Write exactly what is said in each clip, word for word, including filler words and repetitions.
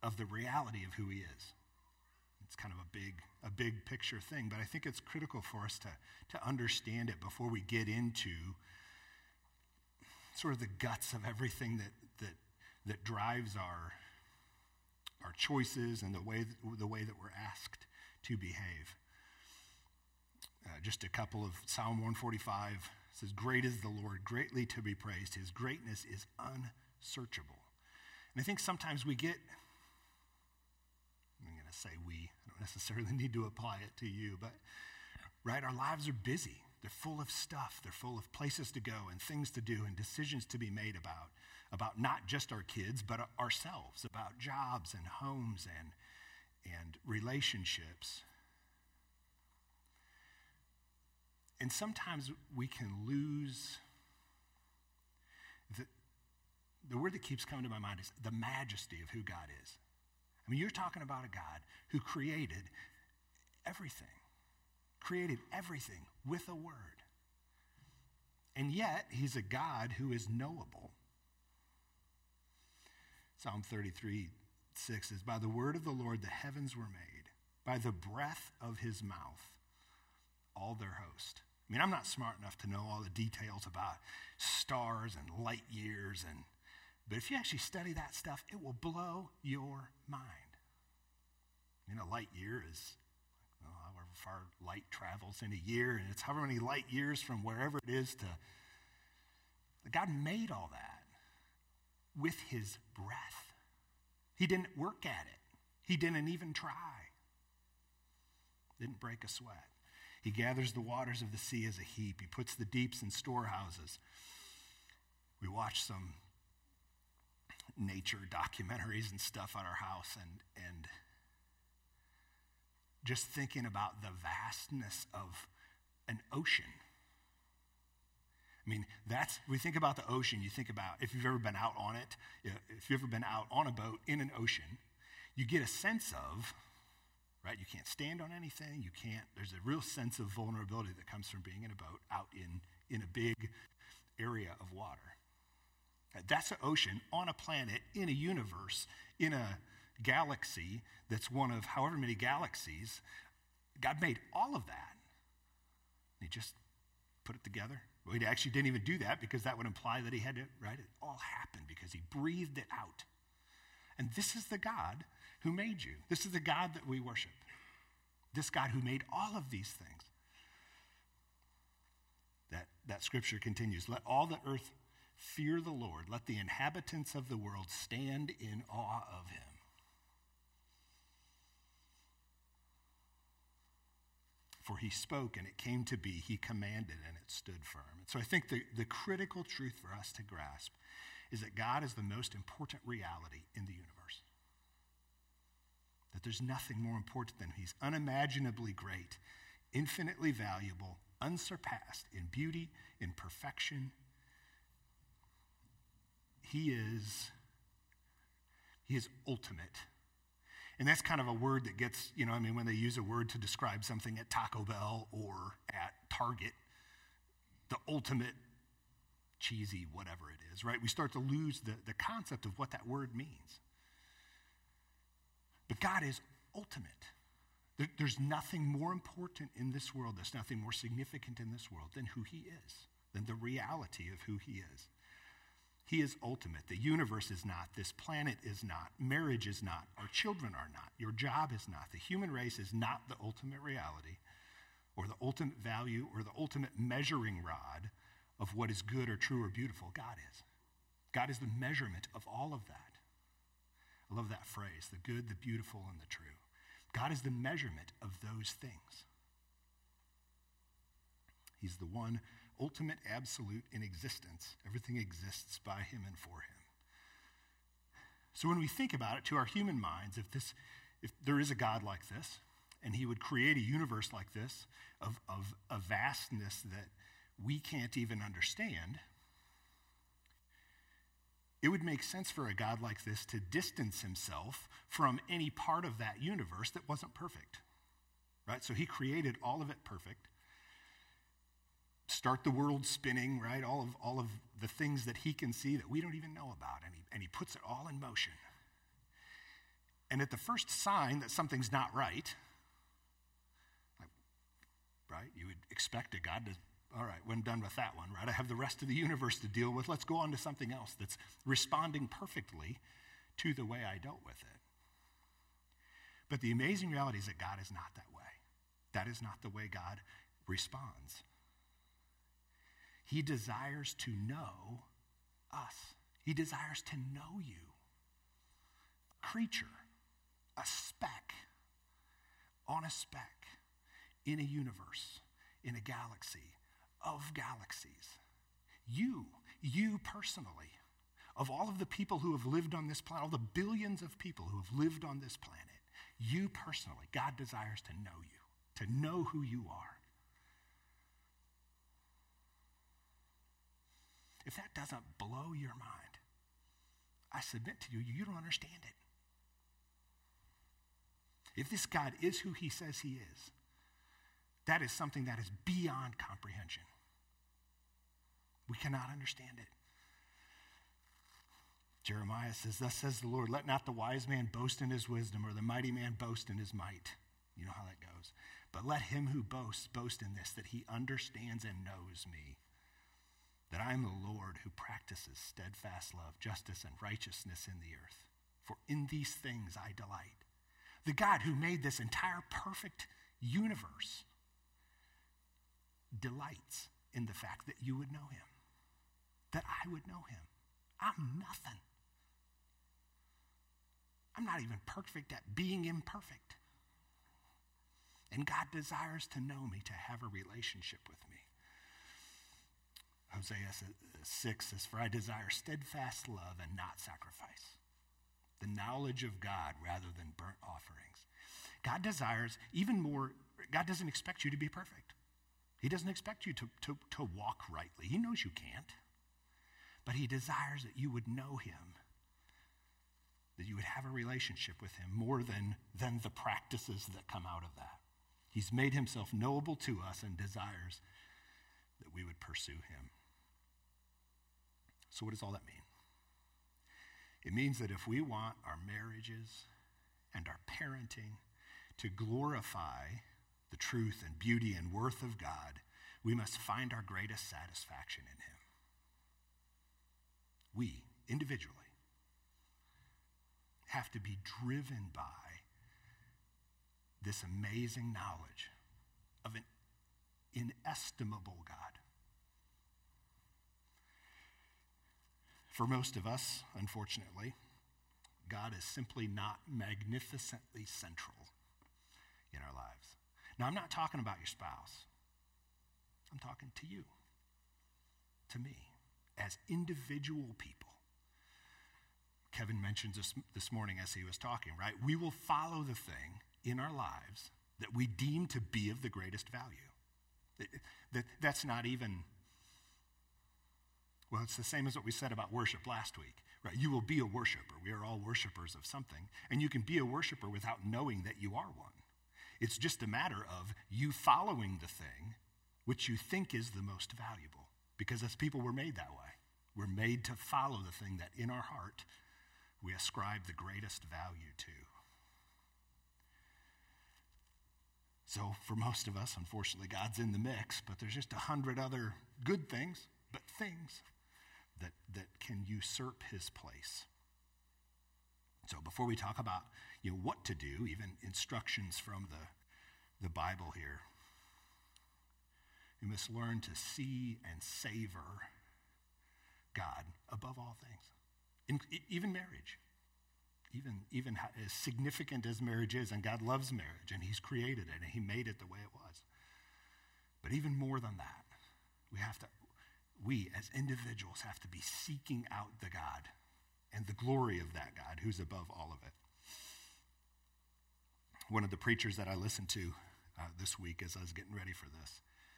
of the reality of who he is. It's kind of a big, a big picture thing, but I think it's critical for us to, to understand it before we get into sort of the guts of everything that that that drives our our choices and the way the way that we're asked to behave. Uh, just a couple of Psalm one forty-five says, "Great is the Lord, greatly to be praised. His greatness is unsearchable." And I think sometimes we get, I'm going to say we, I don't necessarily need to apply it to you, but right, our lives are busy. They're full of stuff. They're full of places to go and things to do and decisions to be made about, about not just our kids, but ourselves, about jobs and homes and, and relationships. And sometimes we can lose, the, the word that keeps coming to my mind is the majesty of who God is. I mean, you're talking about a God who created everything, created everything with a word. And yet, he's a God who is knowable. Psalm thirty-three, six says, "By the word of the Lord the heavens were made, by the breath of his mouth all their host." I mean, I'm not smart enough to know all the details about stars and light years, and but if you actually study that stuff, it will blow your mind. You know, light year is well, however far light travels in a year, and it's however many light years from wherever it is to. God made all that with his breath. He didn't work at it. He didn't even try. Didn't break a sweat. He gathers the waters of the sea as a heap. He puts the deeps in storehouses. We watch some nature documentaries and stuff at our house, and and just thinking about the vastness of an ocean. I mean, that's, we think about the ocean, you think about, if you've ever been out on it, if you've ever been out on a boat in an ocean, you get a sense of, right, you can't stand on anything, you can't, there's a real sense of vulnerability that comes from being in a boat out in, in a big area of water. That's an ocean on a planet, in a universe, in a galaxy that's one of however many galaxies. God made all of that. He just put it together. Well, he actually didn't even do that because that would imply that he had to, right? It all happened because he breathed it out. And this is the God who made you. This is the God that we worship. This God who made all of these things. That, that scripture continues. "Let all the earth fear the Lord. Let the inhabitants of the world stand in awe of him." For he spoke and it came to be. He commanded and it stood firm. And so I think the, the critical truth for us to grasp is that God is the most important reality in the universe. That there's nothing more important than he's unimaginably great, infinitely valuable, unsurpassed in beauty, in perfection. He is, he is ultimate. And that's kind of a word that gets, you know, I mean, when they use a word to describe something at Taco Bell or at Target, the ultimate cheesy whatever it is, right? We start to lose the, the concept of what that word means. But God is ultimate. There, there's nothing more important in this world, there's nothing more significant in this world than who he is, than the reality of who he is. He is ultimate. The universe is not. This planet is not. Marriage is not. Our children are not. Your job is not. The human race is not the ultimate reality or the ultimate value or the ultimate measuring rod of what is good or true or beautiful. God is. God is the measurement of all of that. I love that phrase, the good, the beautiful, and the true. God is the measurement of those things. He's the one ultimate absolute in existence. Everything exists by him and for him. So when we think about it to our human minds, if this, if there is a God like this, and he would create a universe like this of, of a vastness that we can't even understand, it would make sense for a God like this to distance himself from any part of that universe that wasn't perfect, right? So he created all of it perfect. Start the world spinning, right? All of all of the things that he can see that we don't even know about, and he, and he puts it all in motion. And at the first sign that something's not right, like, right, you would expect a God to, all right, when done with that one, right, I have the rest of the universe to deal with. Let's go on to something else that's responding perfectly to the way I dealt with it. But the amazing reality is that God is not that way. That is not the way God responds. He desires to know us. He desires to know you. Creature, a speck on a speck in a universe, in a galaxy of galaxies. You, you personally, of all of the people who have lived on this planet, all the billions of people who have lived on this planet, you personally, God desires to know you, to know who you are. If that doesn't blow your mind, I submit to you, you don't understand it. If this God is who he says he is, that is something that is beyond comprehension. We cannot understand it. Jeremiah says, thus says the Lord, let not the wise man boast in his wisdom or the mighty man boast in his might. You know how that goes. But let him who boasts boast in this, that he understands and knows me, that I am the Lord who practices steadfast love, justice, and righteousness in the earth. For in these things I delight. The God who made this entire perfect universe delights in the fact that you would know him, that I would know him. I'm nothing. I'm not even perfect at being imperfect. And God desires to know me, to have a relationship with me. Hosea six says, for I desire steadfast love and not sacrifice, the knowledge of God rather than burnt offerings. God desires even more, God doesn't expect you to be perfect. He doesn't expect you to, to, to walk rightly. He knows you can't. But he desires that you would know him, that you would have a relationship with him more than, than the practices that come out of that. He's made himself knowable to us and desires that we would pursue him. So what does all that mean? It means that if we want our marriages and our parenting to glorify the truth and beauty and worth of God, we must find our greatest satisfaction in him. We, individually, have to be driven by this amazing knowledge of an inestimable God. For most of us, unfortunately, God is simply not magnificently central in our lives. Now, I'm not talking about your spouse. I'm talking to you, to me, as individual people. Kevin mentioned this, this morning as he was talking, right? We will follow the thing in our lives that we deem to be of the greatest value. That, that, that's not even, well, it's the same as what we said about worship last week, right? You will be a worshiper. We are all worshipers of something. And you can be a worshiper without knowing that you are one. It's just a matter of you following the thing which you think is the most valuable. Because as people, we're made that way. We're made to follow the thing that in our heart we ascribe the greatest value to. So for most of us, unfortunately, God's in the mix, but there's just a hundred other good things, but things that, that can usurp his place. So before we talk about, you know, what to do, even instructions from the, the Bible here, we must learn to see and savor God above all things, in, even marriage. Even, even as significant as marriage is, and God loves marriage, and he's created it, and he made it the way it was. But even more than that, we have to, we as individuals have to be seeking out the God and the glory of that God who's above all of it. One of the preachers that I listened to uh, this week as I was getting ready for this,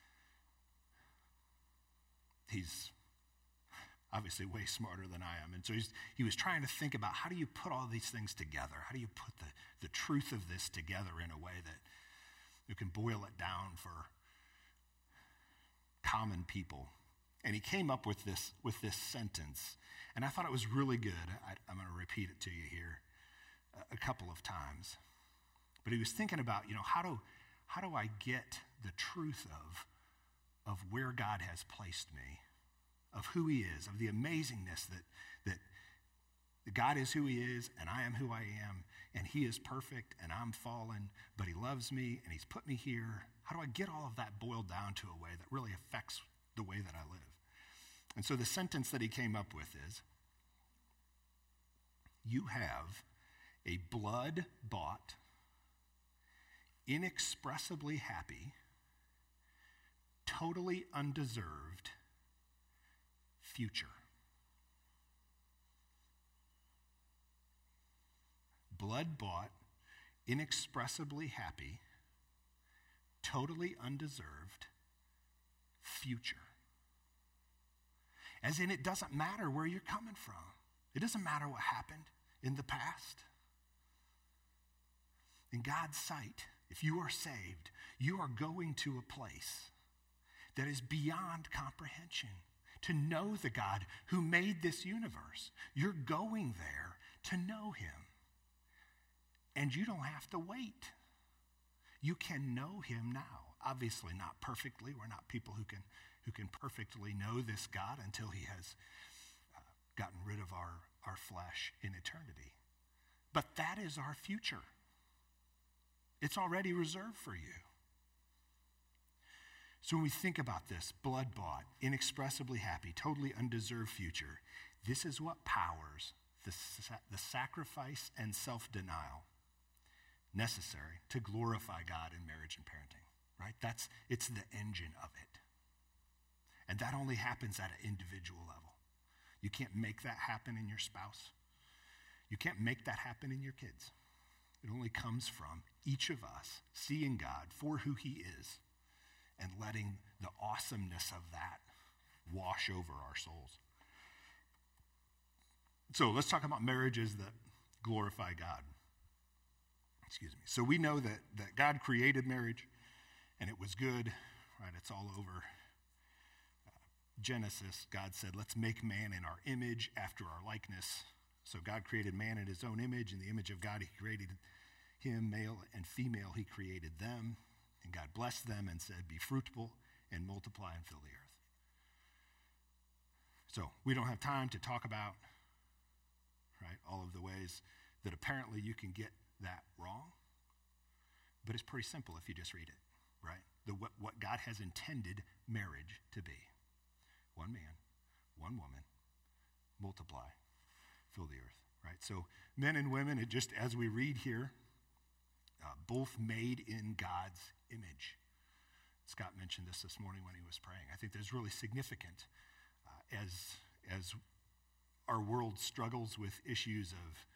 he's obviously way smarter than I am. And so he's, he was trying to think about how do you put all these things together? How do you put the, the truth of this together in a way that you can boil it down for common people? And he came up with this, with this sentence, and I thought it was really good. I, I'm going to repeat it to you here. A couple of times. But he was thinking about, you know, how do, how do I get the truth of, of where God has placed me, of who he is, of the amazingness that, that God is who he is, and I am who I am, and he is perfect, and I'm fallen, but he loves me, and he's put me here. How do I get all of that boiled down to a way that really affects the way that I live? And so the sentence that he came up with is, you have a blood-bought, inexpressibly happy, totally undeserved future. Blood-bought, inexpressibly happy, totally undeserved future. As in, it doesn't matter where you're coming from. It doesn't matter what happened in the past. In God's sight, if you are saved, you are going to a place that is beyond comprehension. To know the God who made this universe. You're going there to know him. And you don't have to wait. You can know him now. Obviously not perfectly. We're not people who can, who can perfectly know this God until he has uh, gotten rid of our, our flesh in eternity. But that is our future. It's already reserved for you. So when we think about this blood-bought, inexpressibly happy, totally undeserved future, this is what powers the, the sacrifice and self-denial necessary to glorify God in marriage and parenting, right? That's, it's the engine of it. And that only happens at an individual level. You can't make that happen in your spouse. You can't make that happen in your kids. It only comes from each of us seeing God for who he is and letting the awesomeness of that wash over our souls. So let's talk about marriages that glorify God. Excuse me. So we know that, that God created marriage, and it was good, right? It's all over. Uh, Genesis, God said, let's make man in our image after our likeness. So God created man in his own image. In the image of God, he created him, male and female, he created them. And God blessed them and said, be fruitful and multiply and fill the earth. So we don't have time to talk about, right, all of the ways that apparently you can get that wrong. But it's pretty simple if you just read it, right? The, what, what God has intended marriage to be. One man, one woman, multiply, fill the earth, right? So men and women, it just as we read here, uh, both made in God's image. Scott mentioned this this morning when he was praying. I think that's really significant uh, as, as our world struggles with issues of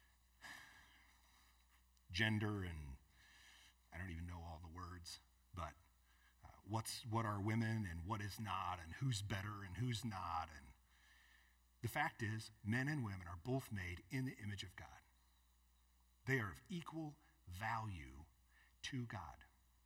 gender and I don't even know all the words, but uh, what's what are women and what is not and who's better and who's not. And the fact is, men and women are both made in the image of God. They are of equal value to God.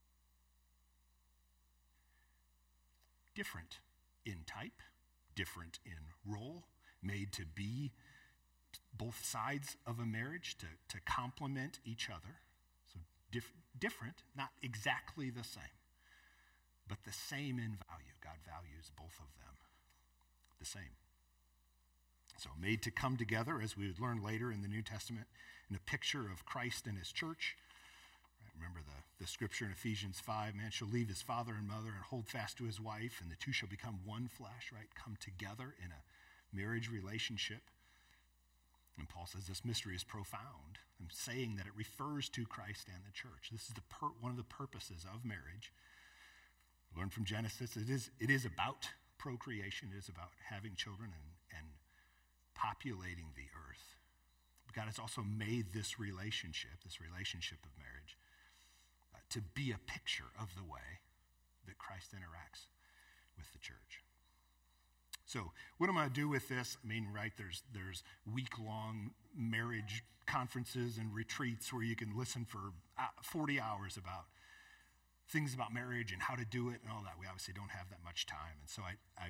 Different in type, different in role, made to be both sides of a marriage, to, to complement each other. So diff- different, not exactly the same, but the same in value. God values both of them the same. So made to come together, as we would learn later in the New Testament, in a picture of Christ and his church. Right, remember the, the scripture in Ephesians five, man shall leave his father and mother and hold fast to his wife, and the two shall become one flesh, right? Come together in a marriage relationship. And Paul says this mystery is profound. I'm saying that it refers to Christ and the church. This is the per- one of the purposes of marriage. Learn from Genesis, it is, it is about procreation. It is about having children and, and populating the earth. But God has also made this relationship, this relationship of marriage, uh, to be a picture of the way that Christ interacts with the church. So what am I going to do with this? I mean, right, there's there's week-long marriage conferences and retreats where you can listen for forty hours about things about marriage and how to do it and all that. We obviously don't have that much time. And so I, I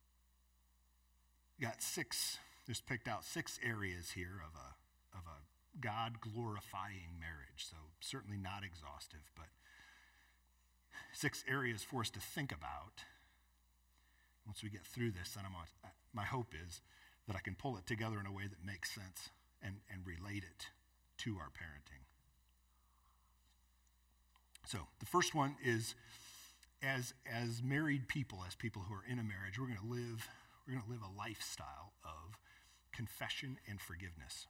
got six, just picked out six areas here of a, of a God-glorifying marriage. So certainly not exhaustive, but six areas for us to think about. Once we get through this, then I'm on, my hope is that I can pull it together in a way that makes sense and, and relate it to our parenting. So the first one is, as, as married people, as people who are in a marriage, we're going to live, we're going to live a lifestyle of confession and forgiveness.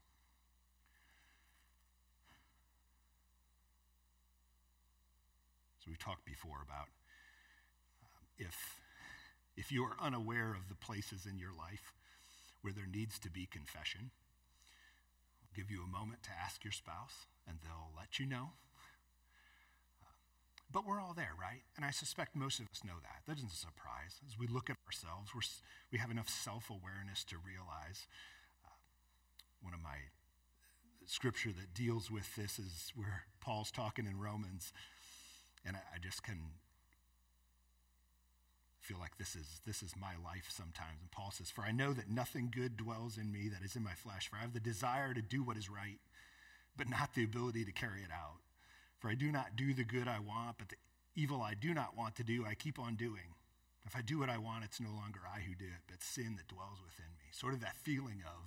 So we've talked before about um, if, if you are unaware of the places in your life where there needs to be confession, I'll give you a moment to ask your spouse, and they'll let you know. Uh, but we're all there, right? And I suspect most of us know that. That isn't a surprise. As we look at ourselves, we're, we have enough self-awareness to realize. Uh, one of my scripture that deals with this is where Paul's talking in Romans. And I, I just can feel like this is this is my life sometimes. And Paul says, "For I know that nothing good dwells in me that is in my flesh. For I have the desire to do what is right, but not the ability to carry it out. For I do not do the good I want, but the evil I do not want to do, I keep on doing. If I do what I want, it's no longer I who do it, but sin that dwells within me." Sort of that feeling of,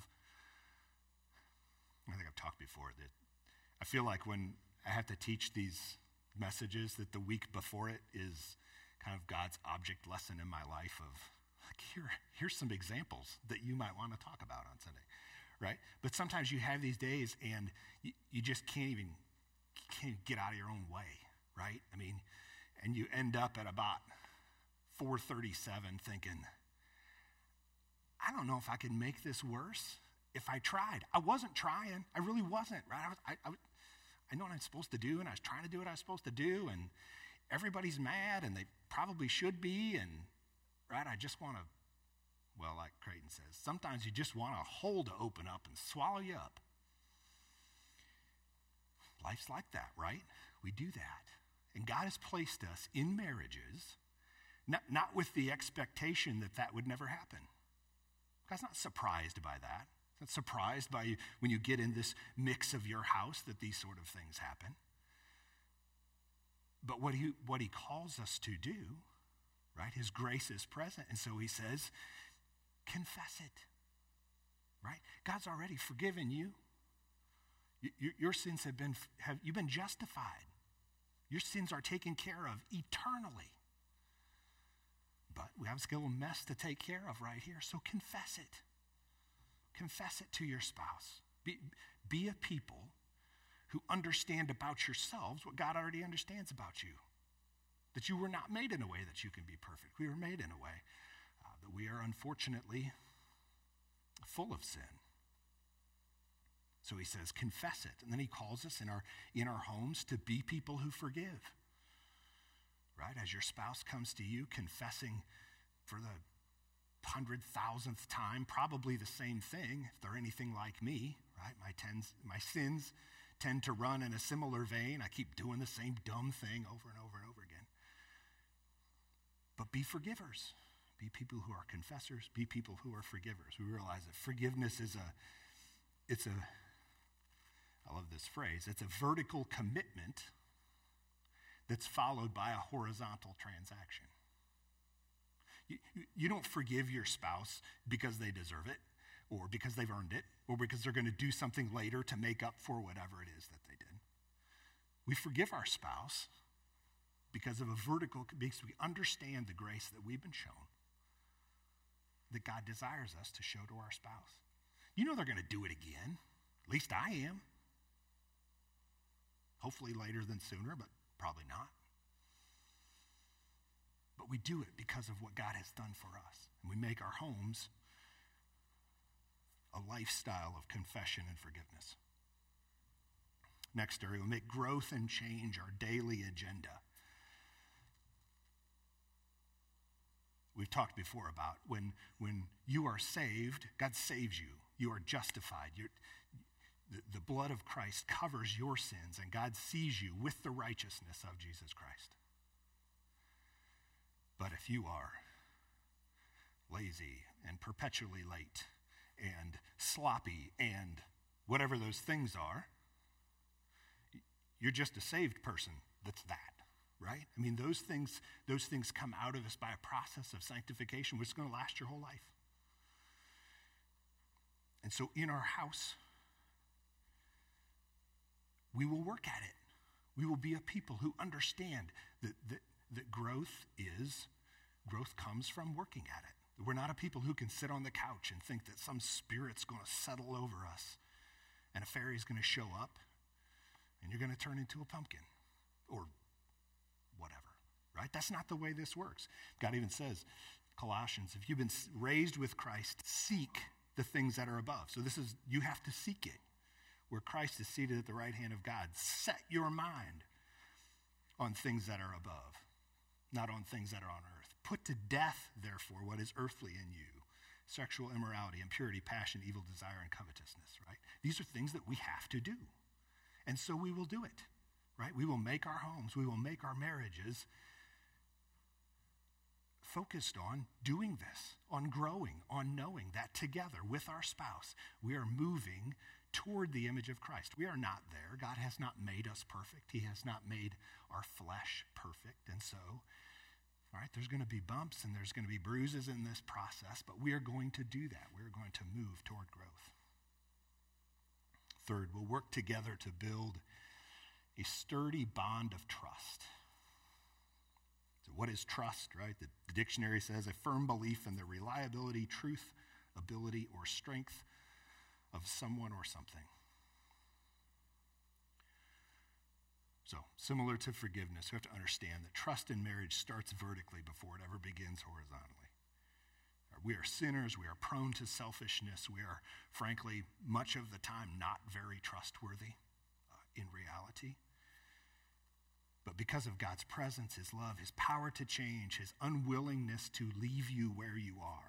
I think I've talked before, that I feel like when I have to teach these messages, that the week before it is kind of God's object lesson in my life of, like, here, here's some examples that you might want to talk about on Sunday, right? But sometimes you have these days and you, you just can't even can't get out of your own way, right? I mean, and you end up at about four thirty-seven thinking, I don't know if I can make this worse if I tried. I wasn't trying. I really wasn't, right? I was, I, I, I know what I'm supposed to do, and I was trying to do what I was supposed to do, and everybody's mad, and they probably should be, and, right, I just want to, well, like Creighton says, sometimes you just want a hole to open up and swallow you up. Life's like that, right? We do that. And God has placed us in marriages, not, not with the expectation that that would never happen. God's not surprised by that. Not surprised by you when you get in this mix of your house that these sort of things happen. But what he, what he calls us to do, right, his grace is present. And so he says, confess it, right? God's already forgiven you. you, you your sins have been, have, you've been justified. Your sins are taken care of eternally. But we have a little mess to take care of right here, so confess it. Confess it to your spouse. Be, be a people who understand about yourselves what God already understands about you. That you were not made in a way that you can be perfect. We were made in a way uh, that we are unfortunately full of sin. So he says, confess it. And then he calls us in our, in our homes to be people who forgive. Right? As your spouse comes to you confessing for the hundred thousandth time, probably the same thing, if they're anything like me, right? My tens, my sins tend to run in a similar vein. I keep doing the same dumb thing over and over and over again. But be forgivers. Be people who are confessors. Be people who are forgivers. We realize that forgiveness is a, it's a, I love this phrase, it's a vertical commitment that's followed by a horizontal transaction. You, you don't forgive your spouse because they deserve it, or because they've earned it, or because they're going to do something later to make up for whatever it is that they did. We forgive our spouse because of a vertical, because we understand the grace that we've been shown, that God desires us to show to our spouse. You know they're going to do it again. At least I am. Hopefully later than sooner, but probably not. But we do it because of what God has done for us. And we make our homes a lifestyle of confession and forgiveness. Next area, we'll make growth and change our daily agenda. We've talked before about when, when you are saved, God saves you. You are justified. You're, the, the blood of Christ covers your sins, and God sees you with the righteousness of Jesus Christ. But if you are lazy and perpetually late and sloppy and whatever those things are, you're just a saved person that's that, right? I mean, those things, those things come out of us by a process of sanctification, which is going to last your whole life. And so in our house, we will work at it. We will be a people who understand that, that, that growth is, growth comes from working at it. We're not a people who can sit on the couch and think that some spirit's going to settle over us and a fairy's going to show up and you're going to turn into a pumpkin or whatever, right? That's not the way this works. God even says, Colossians, if you've been raised with Christ, seek the things that are above. So this is, you have to seek it. Where Christ is seated at the right hand of God, set your mind on things that are above, not on things that are on earth. Put to death, therefore, what is earthly in you, sexual immorality, impurity, passion, evil desire, and covetousness, right? These are things that we have to do. And so we will do it, right? We will make our homes, we will make our marriages focused on doing this, on growing, on knowing that together with our spouse, we are moving toward the image of Christ. We are not there. God has not made us perfect. He has not made our flesh perfect. And so, all right, there's going to be bumps and there's going to be bruises in this process, but we are going to do that. We're going to move toward growth. Third, we'll work together to build a sturdy bond of trust. So what is trust, right? The, the dictionary says a firm belief in the reliability, truth, ability, or strength of someone or something. So, similar to forgiveness, we have to understand that trust in marriage starts vertically before it ever begins horizontally. We are sinners. We are prone to selfishness. We are, frankly, much of the time not very trustworthy uh, in reality. But because of God's presence, his love, his power to change, his unwillingness to leave you where you are,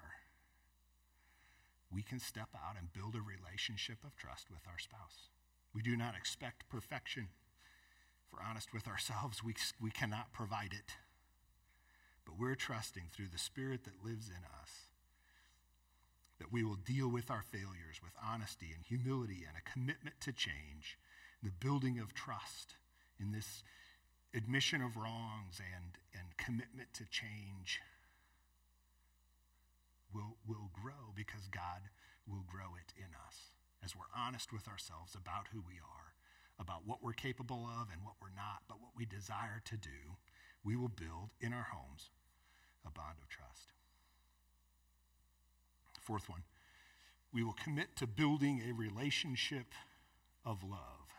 we can step out and build a relationship of trust with our spouse. We do not expect perfection. If we're honest with ourselves, we, we cannot provide it. But we're trusting through the Spirit that lives in us that we will deal with our failures with honesty and humility and a commitment to change, the building of trust in this admission of wrongs and, and commitment to change will will grow because God will grow it in us as we're honest with ourselves about who we are, about what we're capable of and what we're not, but what we desire to do. We will build in our homes a bond of trust. Fourth one, we will commit to building a relationship of love.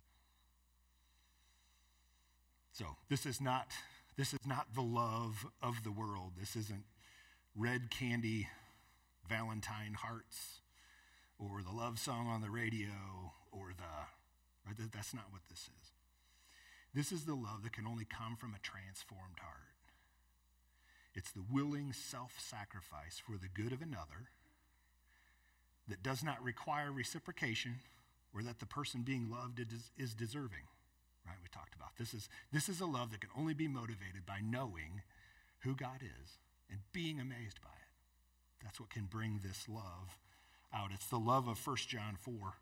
So this is not this is not the love of the world. This isn't red candy Valentine hearts, or the love song on the radio, or the, right, that's not what this is. This is the love that can only come from a transformed heart. It's the willing self-sacrifice for the good of another that does not require reciprocation or that the person being loved is, is deserving, right? We talked about this is, this is a love that can only be motivated by knowing who God is and being amazed by it. That's what can bring this love out. It's the love of First John four.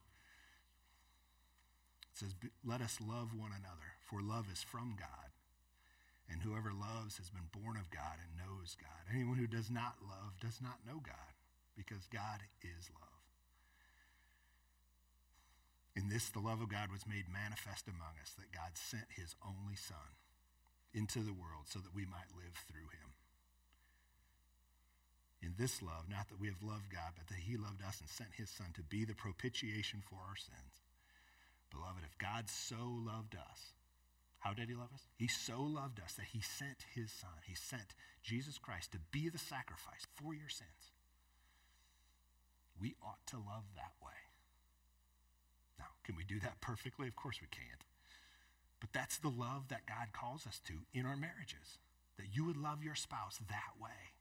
It says, let us love one another, for love is from God. And whoever loves has been born of God and knows God. Anyone who does not love does not know God, because God is love. In this, the love of God was made manifest among us, that God sent his only Son into the world so that we might live through him. In this love, not that we have loved God, but that he loved us and sent his Son to be the propitiation for our sins. Beloved, if God so loved us, how did he love us? He so loved us that he sent his Son. He sent Jesus Christ to be the sacrifice for your sins. We ought to love that way. Now, can we do that perfectly? Of course we can't. But that's the love that God calls us to in our marriages, that you would love your spouse that way.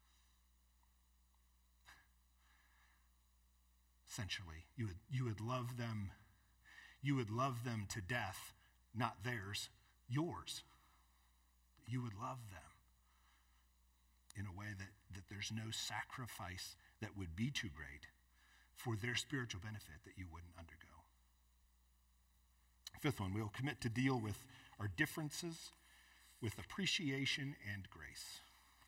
Essentially, you would, you would love them, you would love them to death, not theirs, yours. You would love them in a way that, that there's no sacrifice that would be too great for their spiritual benefit that you wouldn't undergo. Fifth one, we'll commit to deal with our differences with appreciation and grace.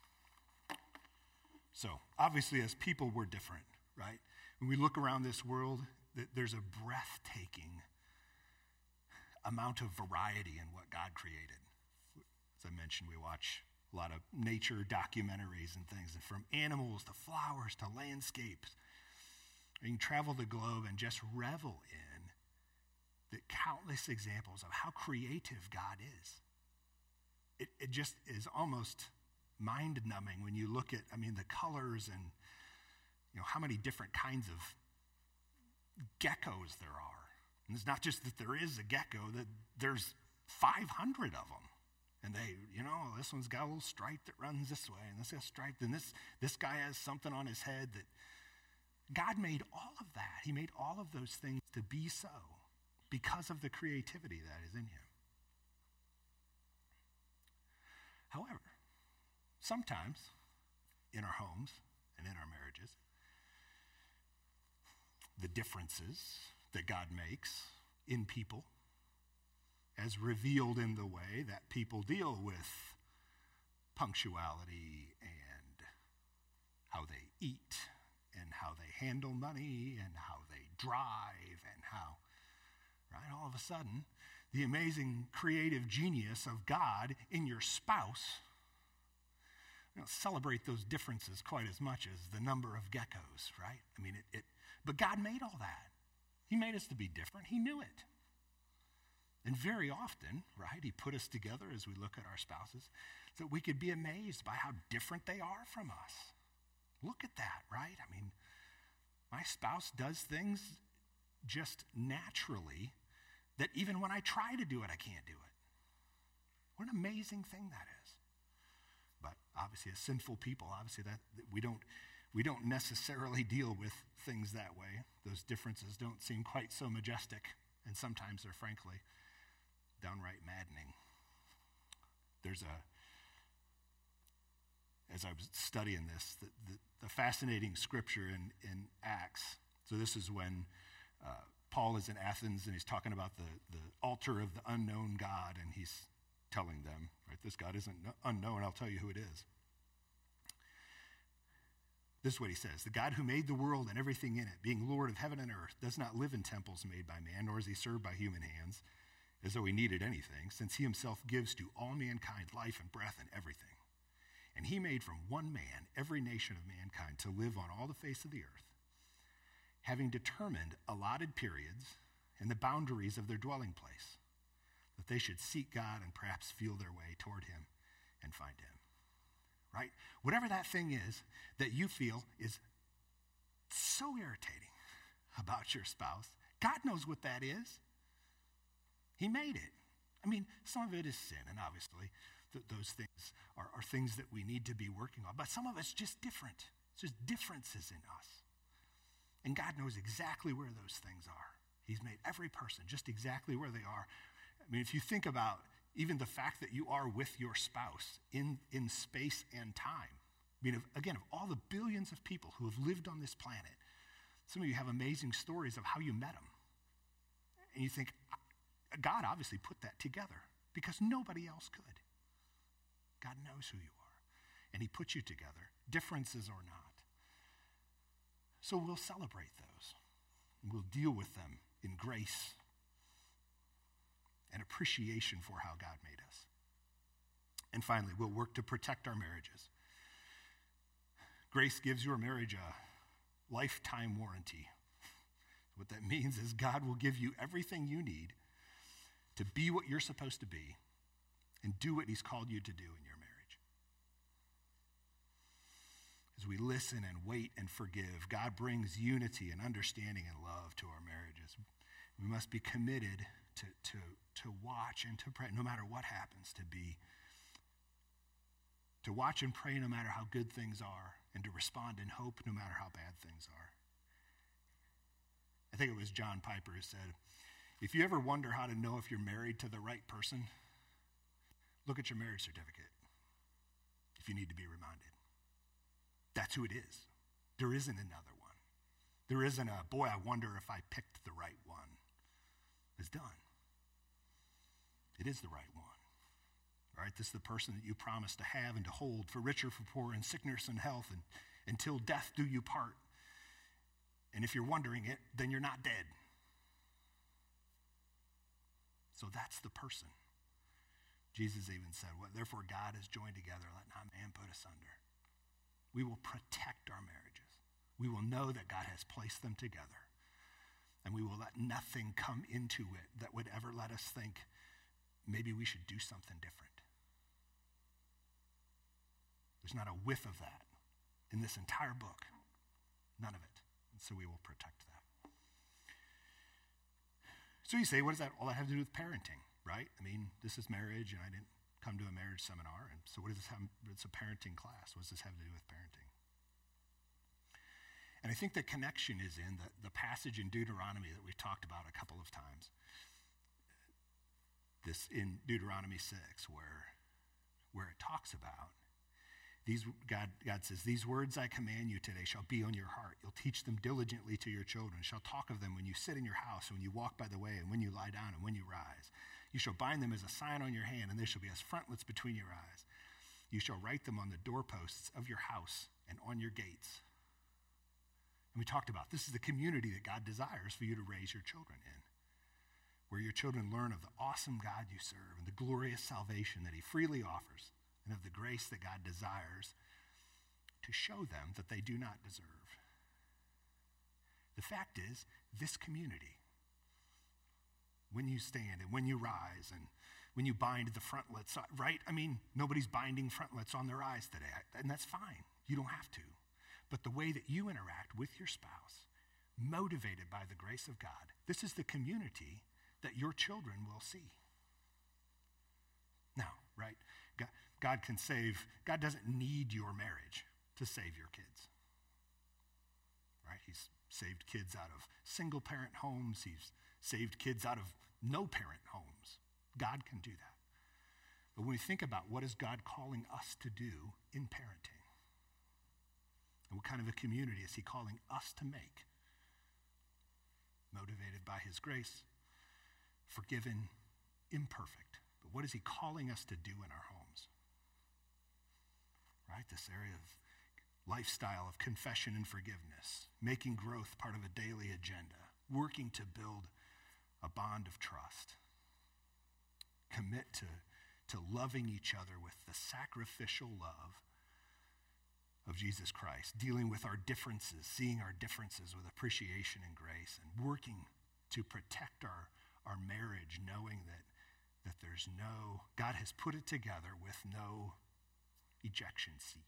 So, obviously, as people, we're different, right? When we look around this world, there's a breathtaking amount of variety in what God created. As I mentioned, we watch a lot of nature documentaries and things, and from animals to flowers to landscapes. You can travel the globe and just revel in the countless examples of how creative God is. It, it just is almost mind-numbing when you look at, I mean, the colors and, you know, how many different kinds of geckos there are. And it's not just that there is a gecko, that there's five hundred of them. And they, you know, this one's got a little stripe that runs this way, and this has striped, and this, this guy has something on his head that God made all of that. He made all of those things to be so because of the creativity that is in him. However, sometimes in our homes and in our marriages, the differences that God makes in people, as revealed in the way that people deal with punctuality and how they eat and how they handle money and how they drive and how, right, all of a sudden, the amazing creative genius of God in your spouse, you know, celebrate those differences quite as much as the number of geckos, right? I mean, it, it, but God made all that. He made us to be different. He knew it. And very often, right, he put us together as we look at our spouses so that we could be amazed by how different they are from us. Look at that, right? I mean, my spouse does things just naturally that even when I try to do it, I can't do it. What an amazing thing that is. But obviously, as sinful people, obviously that, that we don't we don't necessarily deal with things that way. Those differences don't seem quite so majestic, and sometimes they're frankly downright maddening. There's a, as I was studying this, the, the, the fascinating scripture in, in Acts. So this is when uh, Paul is in Athens and he's talking about the, the altar of the unknown God, and he's telling them, right, this God isn't unknown, I'll tell you who it is. This is what he says: the God who made the world and everything in it, being Lord of heaven and earth, does not live in temples made by man, nor is he served by human hands, as though he needed anything, since he himself gives to all mankind life and breath and everything. And he made from one man every nation of mankind to live on all the face of the earth, having determined allotted periods and the boundaries of their dwelling place, that they should seek God and perhaps feel their way toward him and find him. Right? Whatever that thing is that you feel is so irritating about your spouse, God knows what that is. He made it. I mean, some of it is sin, and obviously th- those things are, are things that we need to be working on, but some of it's just different. It's just differences in us. And God knows exactly where those things are. He's made every person just exactly where they are. I mean, if you think about even the fact that you are with your spouse in, in space and time. I mean, if, again, of all the billions of people who have lived on this planet, some of you have amazing stories of how you met them. And you think, God obviously put that together because nobody else could. God knows who you are, and he put you together, differences or not. So we'll celebrate those, and we'll deal with them in grace and appreciation for how God made us. And finally, we'll work to protect our marriages. Grace gives your marriage a lifetime warranty. What that means is God will give you everything you need to be what you're supposed to be and do what he's called you to do in your marriage. As we listen and wait and forgive, God brings unity and understanding and love to our marriages. We must be committed to, to, to watch and to pray, no matter what happens, to be, to watch and pray no matter how good things are, and to respond in hope no matter how bad things are. I think it was John Piper who said, if you ever wonder how to know if you're married to the right person, look at your marriage certificate if you need to be reminded. That's who it is. There isn't another one. There isn't a, boy, I wonder if I picked the right one. It's done. It is the right one. Right? This is the person that you promise to have and to hold, for richer, for poor, in sickness and health, and until death do you part. And if you're wondering it, then you're not dead. So that's the person. Jesus even said, well, therefore God has joined together, let not man put asunder. We will protect our marriages. We will know that God has placed them together. And we will let nothing come into it that would ever let us think maybe we should do something different. There's not a whiff of that in this entire book. None of it. And so we will protect that. So you say, what does that all that have to do with parenting, right? I mean, this is marriage, and I didn't come to a marriage seminar, and so what does this have? It's a parenting class. What does this have to do with parenting? And I think the connection is in the, the passage in Deuteronomy that we've talked about a couple of times. This in Deuteronomy six, where, where it talks about These, God, God says, these words I command you today shall be on your heart. You'll teach them diligently to your children, shall talk of them when you sit in your house, and when you walk by the way, and when you lie down, and when you rise. You shall bind them as a sign on your hand, and they shall be as frontlets between your eyes. You shall write them on the doorposts of your house and on your gates. And we talked about this is the community that God desires for you to raise your children in, where your children learn of the awesome God you serve and the glorious salvation that he freely offers, and of the grace that God desires to show them that they do not deserve. The fact is, this community, when you stand and when you rise and when you bind the frontlets, right? I mean, nobody's binding frontlets on their eyes today, and that's fine. You don't have to. But the way that you interact with your spouse, motivated by the grace of God, this is the community that your children will see. Now, right? God, God can save, God doesn't need your marriage to save your kids. Right? He's saved kids out of single parent homes. He's saved kids out of no parent homes. God can do that. But when we think about what is God calling us to do in parenting, and what kind of a community is he calling us to make, motivated by his grace, forgiven, imperfect, but what is he calling us to do in our homes? Right? This area of lifestyle of confession and forgiveness, making growth part of a daily agenda, working to build a bond of trust, commit to, to loving each other with the sacrificial love of Jesus Christ, dealing with our differences, seeing our differences with appreciation and grace, and working to protect our, our marriage, knowing that, that there's no, God has put it together with no ejection seat.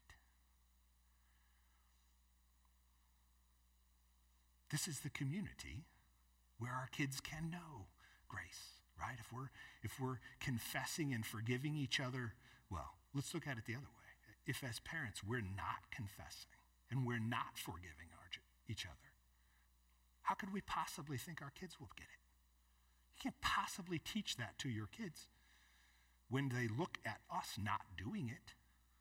This is the community where our kids can know grace, right? If we're if we're confessing and forgiving each other, well, let's look at it the other way. If as parents we're not confessing and we're not forgiving our, each other, how could we possibly think our kids will get it? You can't possibly teach that to your kids when they look at us not doing it.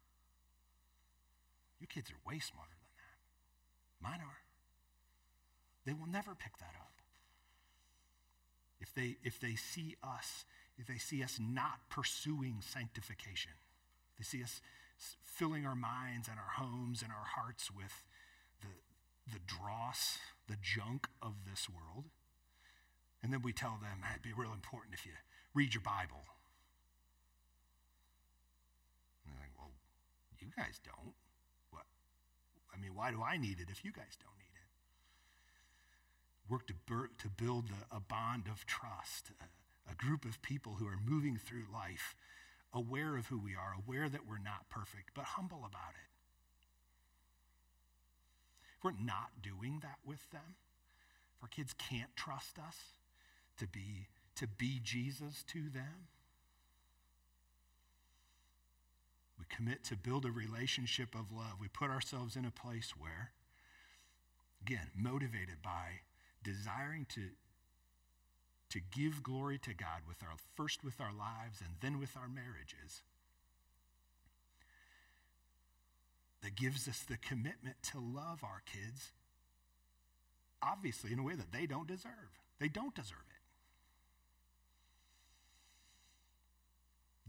Your kids are way smarter than that. Mine are. They will never pick that up. If they if they see us, if they see us not pursuing sanctification, if they see us filling our minds and our homes and our hearts with the the dross, the junk of this world, and then we tell them, it'd be real important if you read your Bible. And they're like, well, you guys don't. What? I mean, why do I need it if you guys don't need it? Work to, bur- to build a, a bond of trust, a, a group of people who are moving through life, aware of who we are, aware that we're not perfect, but humble about it. If we're not doing that with them, if our kids can't trust us to be, to be Jesus to them, we commit to build a relationship of love. We put ourselves in a place where, again, motivated by desiring to, to give glory to God with our first with our lives and then with our marriages, that gives us the commitment to love our kids, obviously in a way that they don't deserve. They don't deserve it.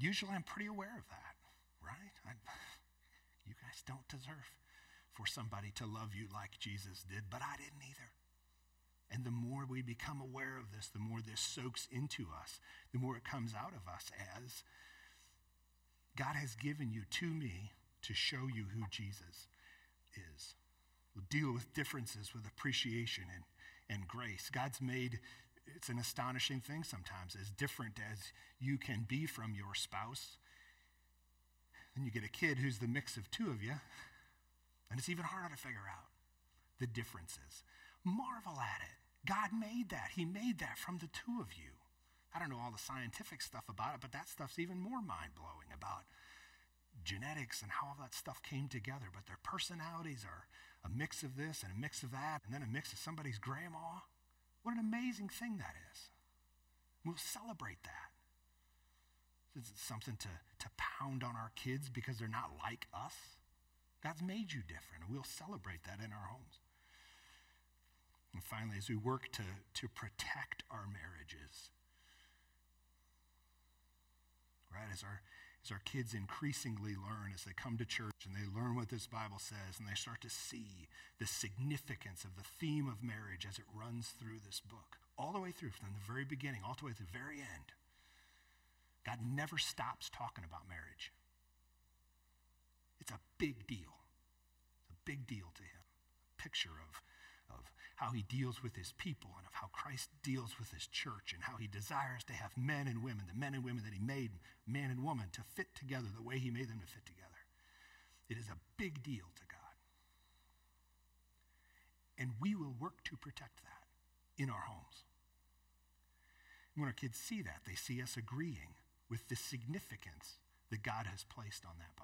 Usually I'm pretty aware of that, right? I, you guys don't deserve for somebody to love you like Jesus did, but I didn't either. And the more we become aware of this, the more this soaks into us, the more it comes out of us as God has given you to me to show you who Jesus is. We'll deal with differences with appreciation and, and grace. God's made, it's an astonishing thing sometimes, as different as you can be from your spouse. Then you get a kid who's the mix of two of you, and it's even harder to figure out the differences. Marvel at it. God made that. He made that from the two of you. I don't know all the scientific stuff about it, but that stuff's even more mind-blowing about genetics and how all that stuff came together. But their personalities are a mix of this and a mix of that, and then a mix of somebody's grandma. What an amazing thing that is. We'll celebrate that. Is it something to, to pound on our kids because they're not like us? God's made you different, and we'll celebrate that in our homes. And finally, as we work to, to protect our marriages, right, as our, as our kids increasingly learn, as they come to church and they learn what this Bible says, and they start to see the significance of the theme of marriage as it runs through this book, all the way through, from the very beginning, all the way to the very end. God never stops talking about marriage. It's a big deal. It's a big deal to him. A picture of, of how he deals with his people and of how Christ deals with his church and how he desires to have men and women, the men and women that he made, man and woman, to fit together the way he made them to fit together. It is a big deal to God. And we will work to protect that in our homes. When our kids see that, they see us agreeing with the significance that God has placed on that bond.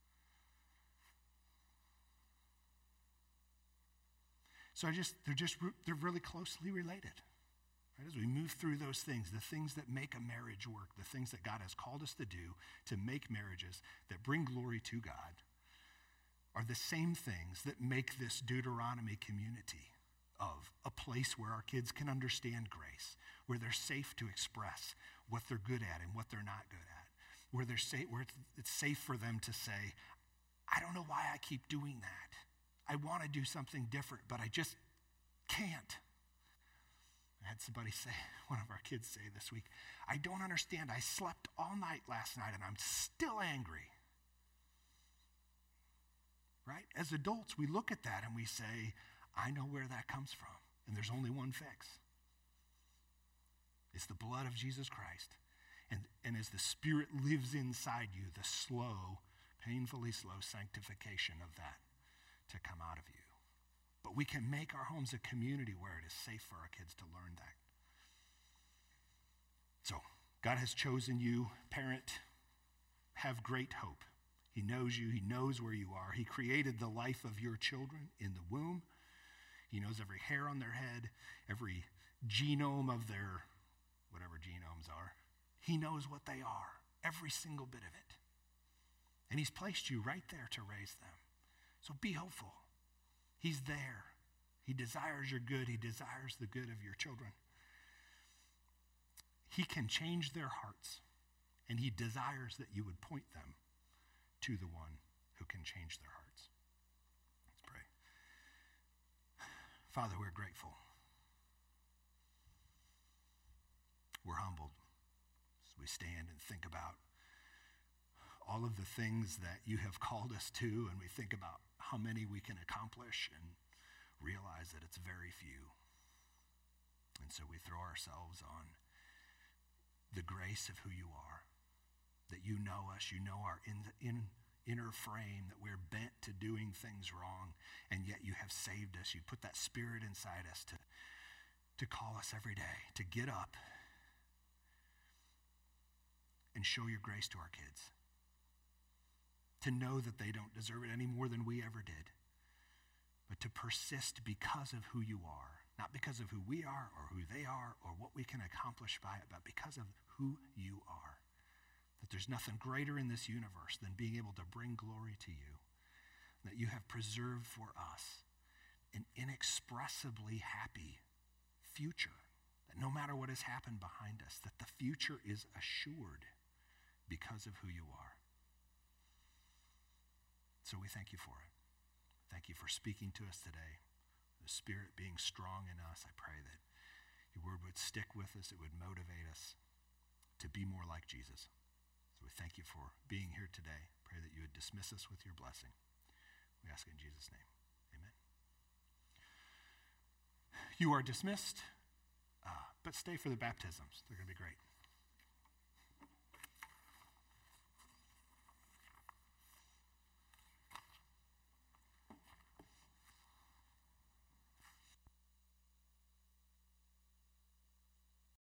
So I just, they're just, they're really closely related. Right? As we move through those things, the things that make a marriage work, the things that God has called us to do to make marriages that bring glory to God, are the same things that make this Deuteronomy community of a place where our kids can understand grace, where they're safe to express what they're good at and what they're not good at, where they're safe, where it's, it's safe for them to say, I don't know why I keep doing that. I want to do something different, but I just can't. I had somebody say, one of our kids say this week, I don't understand. I slept all night last night and I'm still angry. Right? As adults, we look at that and we say, I know where that comes from. And there's only one fix. It's the blood of Jesus Christ. And, and as the Spirit lives inside you, the slow, painfully slow sanctification of that to come out of you. But we can make our homes a community where it is safe for our kids to learn that. So, God has chosen you, parent. Have great hope. He knows you. He knows where you are. He created the life of your children in the womb. He knows every hair on their head, every genome of their, whatever genomes are. He knows what they are, every single bit of it. And he's placed you right there to raise them. So be hopeful. He's there. He desires your good. He desires the good of your children. He can change their hearts, and he desires that you would point them to the one who can change their hearts. Let's pray. Father, we're grateful. We're humbled as we stand and think about all of the things that you have called us to, and we think about how many we can accomplish and realize that it's very few. And so we throw ourselves on the grace of who you are, that you know us, you know our in, in, inner frame, that we're bent to doing things wrong, and yet you have saved us. You put that Spirit inside us to, to call us every day, to get up and show your grace to our kids, to know that they don't deserve it any more than we ever did, but to persist because of who you are, not because of who we are or who they are or what we can accomplish by it, but because of who you are. That there's nothing greater in this universe than being able to bring glory to you, that you have preserved for us an inexpressibly happy future, that no matter what has happened behind us, that the future is assured because of who you are. So we thank you for it. Thank you for speaking to us today. The Spirit being strong in us, I pray that your word would stick with us. It would motivate us to be more like Jesus. So we thank you for being here today. Pray that you would dismiss us with your blessing. We ask in Jesus' name. Amen. You are dismissed, uh, but stay for the baptisms. They're going to be great.